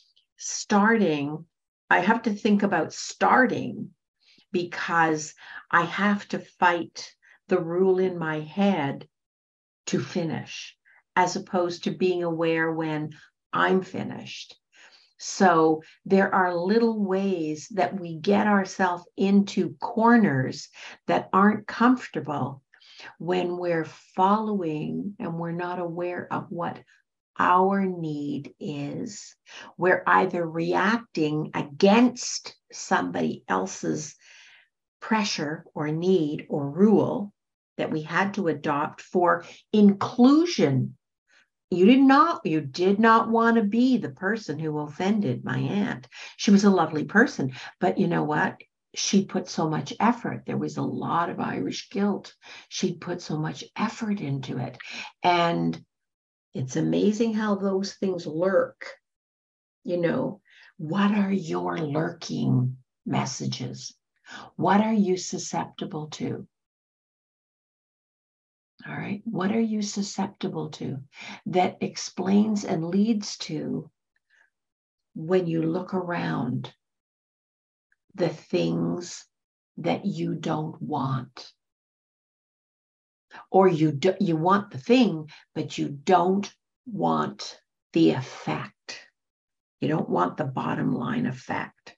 I have to think about starting because I have to fight the rule in my head to finish, as opposed to being aware when I'm finished. So there are little ways that we get ourselves into corners that aren't comfortable when we're following and we're not aware of what our need is. We're either reacting against somebody else's pressure or need or rule that we had to adopt for inclusion you did not want to be the person who offended my aunt. She was a lovely person, but you know what? She put so much effort. There was a lot of Irish guilt. She put so much effort into it. And it's amazing how those things lurk. You know, what are your lurking messages? What are you susceptible to? All right. What are you susceptible to that explains and leads to, when you look around, the things that you don't want? Or you want the thing, but you don't want the effect. You don't want the bottom line effect.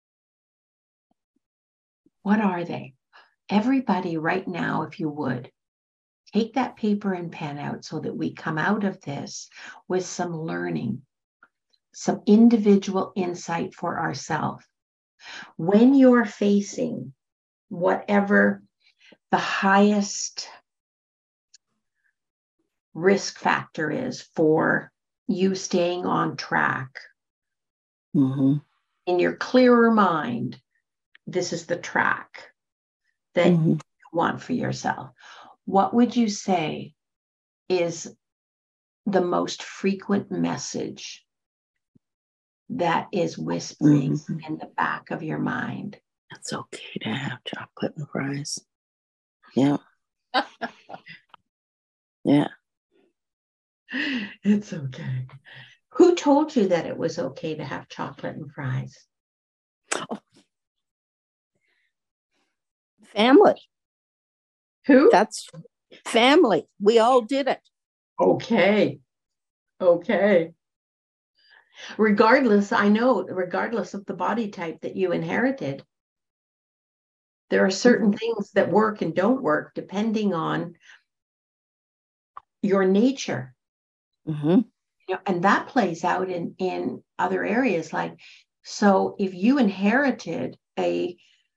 What are they? Everybody right now, if you would, take that paper and pen out so that we come out of this with some learning, some individual insight for ourselves. When you're facing whatever the highest risk factor is for you staying on track, Mm-hmm. in your clearer mind, this is the track that Mm-hmm. you want for yourself. What would you say is the most frequent message that is whispering in the back of your mind? It's okay to have chocolate and fries. Yeah. Yeah. It's okay. Who told you that it was okay to have chocolate and fries? Family. Who? That's family. We all did it. Okay. Okay. Regardless of the body type that you inherited, there are certain things that work and don't work depending on your nature. Mm-hmm. You know, and that plays out in other areas. Like, so if you inherited a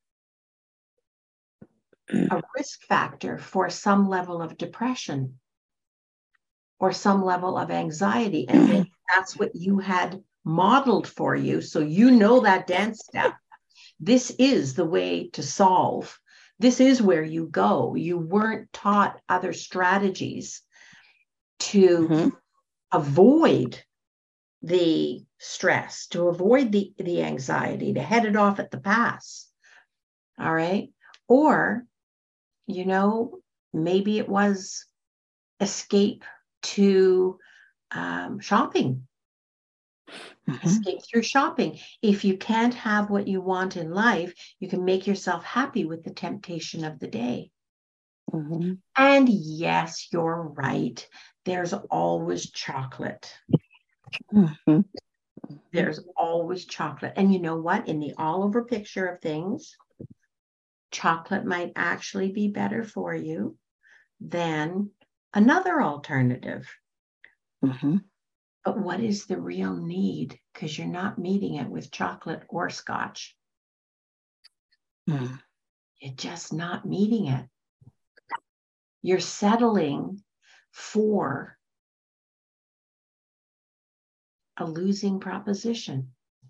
risk factor for some level of depression or some level of anxiety, and then that's what you had modeled for you, so you know that dance step, this is the way to solve, this is where you go. You weren't taught other strategies to avoid the stress, to avoid the anxiety, to head it off at the pass. All right. Or, you know, maybe it was escape to shopping. Escape through shopping. If you can't have what you want in life, you can make yourself happy with the temptation of the day. And yes, you're right. There's always chocolate. There's always chocolate. And you know what? In the all over picture of things, chocolate might actually be better for you than another alternative. But what is the real need? Because you're not meeting it with chocolate or scotch. You're just not meeting it. You're settling for a losing proposition.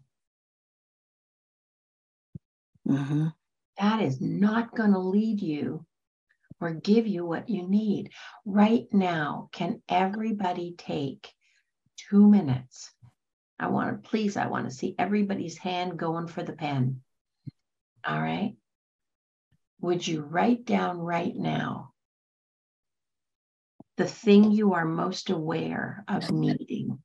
That is not going to lead you or give you what you need. Right now, can everybody take 2 minutes? I want to see everybody's hand going for the pen. All right. Would you write down right now the thing you are most aware of needing?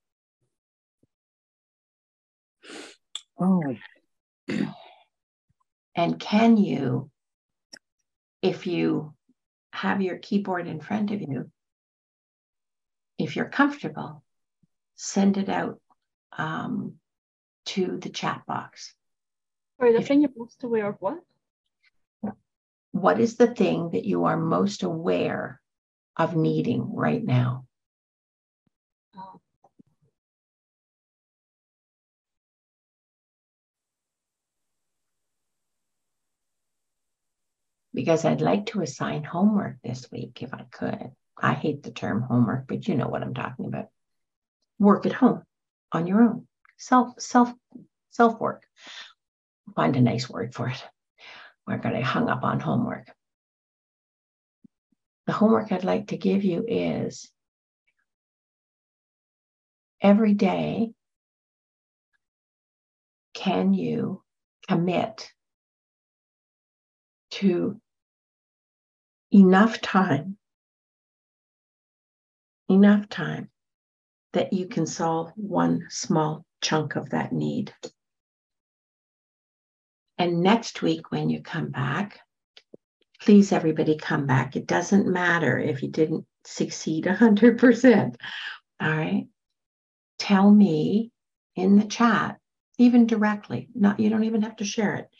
And can you, if you have your keyboard in front of you, if you're comfortable, send it out to the chat box. Sorry, the thing you're most aware of what? What is the thing that you are most aware of needing right now? Because I'd like to assign homework this week if I could. I hate the term homework, but you know what I'm talking about. work at home on your own. Self work. Find a nice word for it. We're going to hung up on homework. The homework I'd like to give you is every day, can you commit to enough time that you can solve one small chunk of that need? And next week, when you come back, please, everybody, come back. It doesn't matter if you didn't succeed 100%. All right. Tell me in the chat, even directly, you don't even have to share it.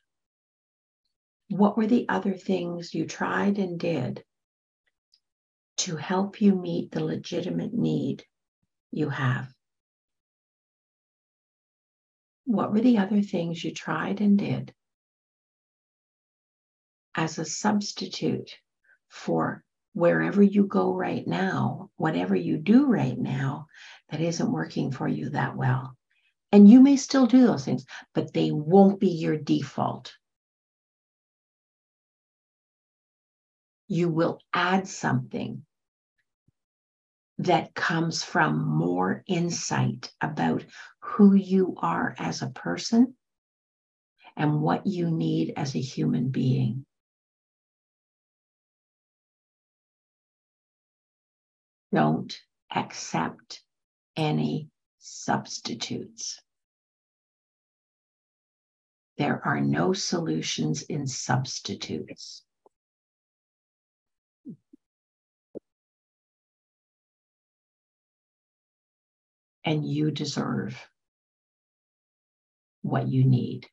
What were the other things you tried and did to help you meet the legitimate need you have? What were the other things you tried and did as a substitute for wherever you go right now, whatever you do right now that isn't working for you that well? And you may still do those things, but they won't be your default. You will add something that comes from more insight about who you are as a person and what you need as a human being. Don't accept any substitutes. There are no solutions in substitutes. And you deserve what you need.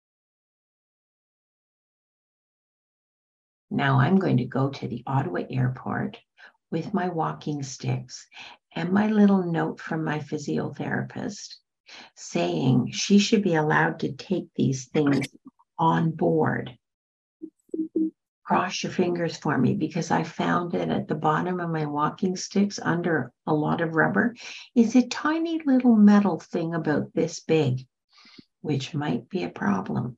Now I'm going to go to the Ottawa airport with my walking sticks and my little note from my physiotherapist saying she should be allowed to take these things on board. Cross your fingers for me, because I found that at the bottom of my walking sticks, under a lot of rubber, is a tiny little metal thing about this big, which might be a problem.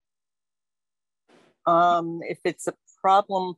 If it's a problem,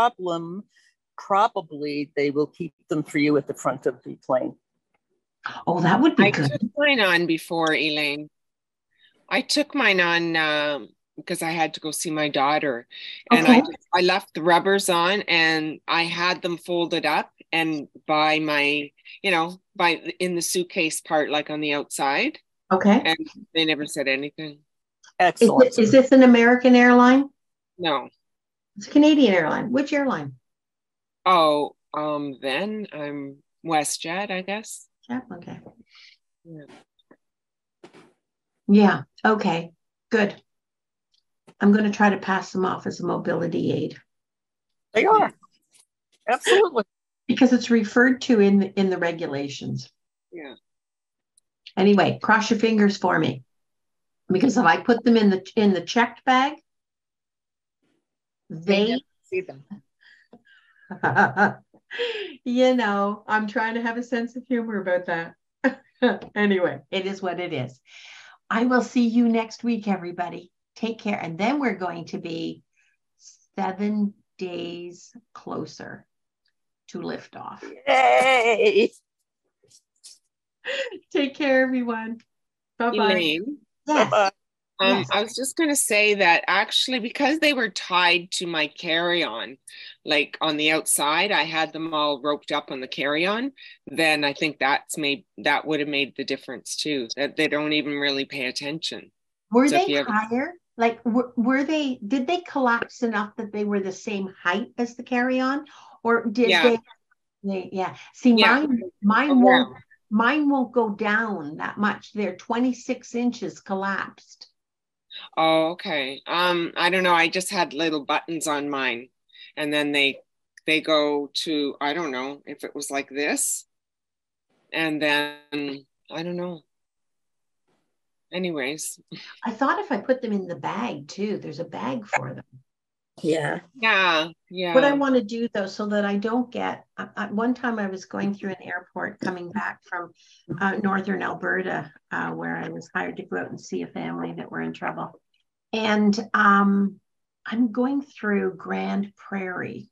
probably they will keep them for you at the front of the plane. Oh, that would be I good. took mine on before, Elaine. I took mine on because I had to go see my daughter, and Okay. I left the rubbers on, and I had them folded up and by my, in the suitcase part, like on the outside. Okay. And they never said anything. Excellent. Is this an American airline? No. It's a Canadian airline. Which airline? Oh, then I'm WestJet, I guess. Yeah. Okay. Yeah. Yeah. Okay. Good. I'm going to try to pass them off as a mobility aid. They are. Absolutely. Because it's referred to in the regulations. Yeah. Anyway, cross your fingers for me. Because if I put them in the checked bag, they see them. I'm trying to have a sense of humor about that. Anyway, it is what it is. I will see you next week, everybody. Take care. And then we're going to be 7 days closer to liftoff. Yay! Take care, everyone. Bye-bye. Elaine? Yes. Bye-bye. Yes. I was just going to say that actually, because they were tied to my carry-on, like on the outside, I had them all roped up on the carry-on, then I think that would have made the difference too, that they don't even really pay attention. Were they higher? Like, did they collapse enough that they were the same height as the carry-on? Or did they? Yeah. See, Yeah. mine won't go down that much. They're 26 inches collapsed. Oh, okay. I don't know. I just had little buttons on mine, and then they go to, I don't know if it was like this, and then I don't know. Anyways, I thought if I put them in the bag too, there's a bag for them. Yeah. Yeah. Yeah. What I want to do though, so that I don't get, one time I was going through an airport coming back from northern Alberta, where I was hired to go out and see a family that were in trouble. And I'm going through Grand Prairie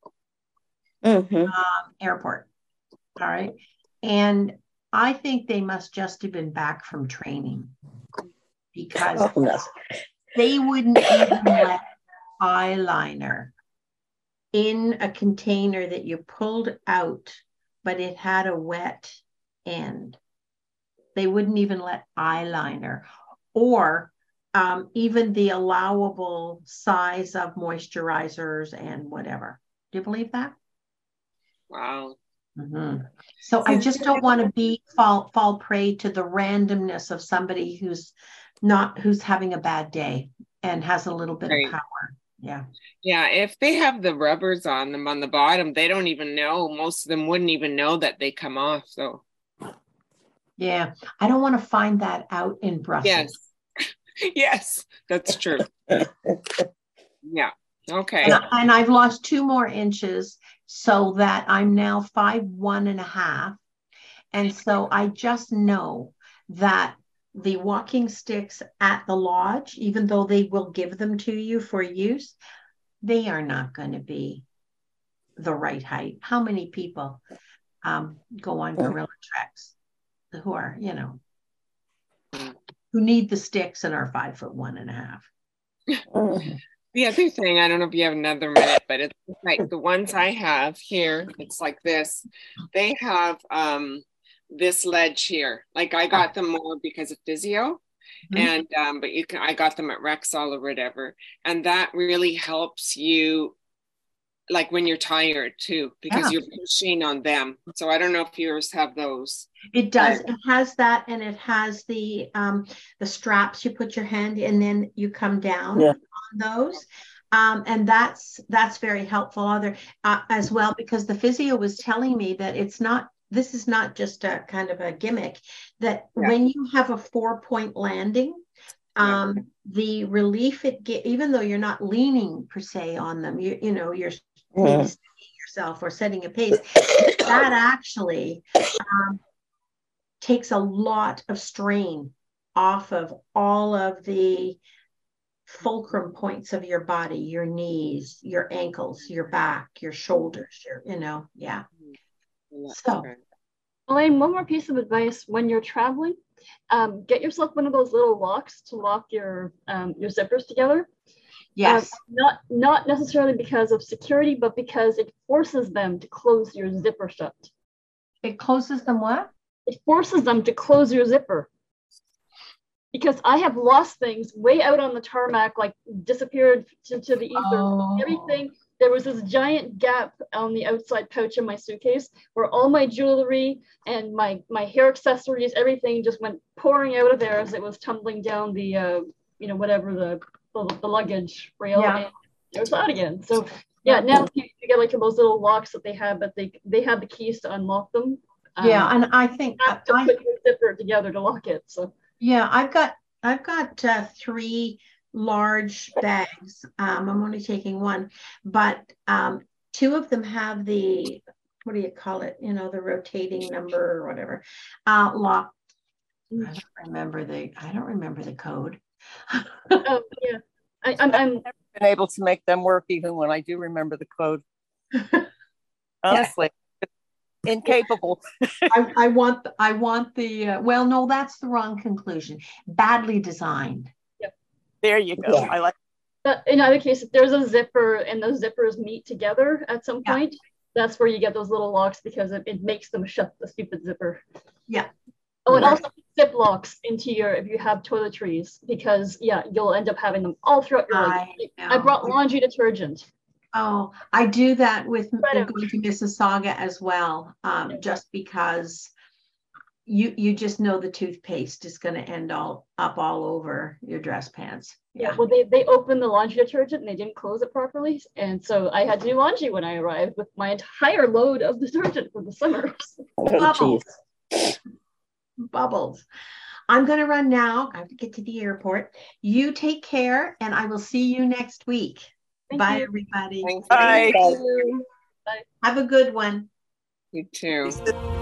airport. All right. And I think they must just have been back from training, because they wouldn't even let eyeliner in a container that you pulled out, but it had a wet end. They wouldn't even let eyeliner, or even the allowable size of moisturizers and whatever. Do you believe that? Wow. Mm-hmm. So I just don't want to fall prey to the randomness of somebody who's having a bad day and has a little bit of power. Yeah. Yeah. If they have the rubbers on them on the bottom, they don't even know. Most of them wouldn't even know that they come off. So. Yeah. I don't want to find that out in Brussels. Yes. Yes, that's true. Yeah. Okay. And I've lost 2 more inches, so that I'm now 5'1.5". And so I just know that the walking sticks at the lodge, even though they will give them to you for use, they are not going to be the right height. How many people go on gorilla treks who are, who need the sticks and are 5'1.5"? The other thing, I don't know if you have another minute, but it's like the ones I have here, it's like this. They have this ledge here. Like I got them more because of physio. And but I got them at Rexall or whatever. And that really helps you, like when you're tired too, because you're pushing on them. So I don't know if yours have those. It does. It has that, and it has the straps. You put your hand and then you come down on those. And that's very helpful as well, because the physio was telling me that this is not just a kind of a gimmick, that when you have a 4-point landing, the relief it gives, even though you're not leaning per se on them, you're maybe steadying yourself or setting a pace, that actually takes a lot of strain off of all of the fulcrum points of your body, your knees, your ankles, your back, your shoulders, So, Elaine, one more piece of advice: when you're traveling, get yourself one of those little locks to lock your zippers together. Yes. Not necessarily because of security, but because it forces them to close your zipper shut. It closes them what? It forces them to close your zipper. Because I have lost things way out on the tarmac, like disappeared into the ether. Everything. There was this giant gap on the outside pouch of my suitcase where all my jewelry and my hair accessories, everything just went pouring out of there as it was tumbling down the whatever the luggage rail. Yeah. And it was out again. So now you get like those little locks that they have, but they have the keys to unlock them. And I think you have to put your zipper together to lock it. So I've got 3 large bags. I'm only taking 1, but 2 of them have the, what do you call it? The rotating number or whatever lock. I don't remember the code. I've never been able to make them work, even when I do remember the code. Honestly. Incapable. I want the well, no, that's the wrong conclusion. Badly designed. Yep. There you go. I like. But in either case, if there's a zipper and those zippers meet together at some point, that's where you get those little locks, because it makes them shut the stupid zipper. Yeah. Oh, and also zip locks into if you have toiletries, because you'll end up having them all throughout your life. I brought laundry detergent. Oh, I do that with going to Mississauga as well, just because you just know the toothpaste is going to end all over your dress pants. Yeah, well, they opened the laundry detergent and they didn't close it properly, and so I had to do laundry when I arrived with my entire load of detergent for the summer. Bubbles. I'm going to run now. I have to get to the airport. You take care, and I will see you next week. Thank Bye, you. everybody. Thanks. Bye. Thank you. Have a good one. You too.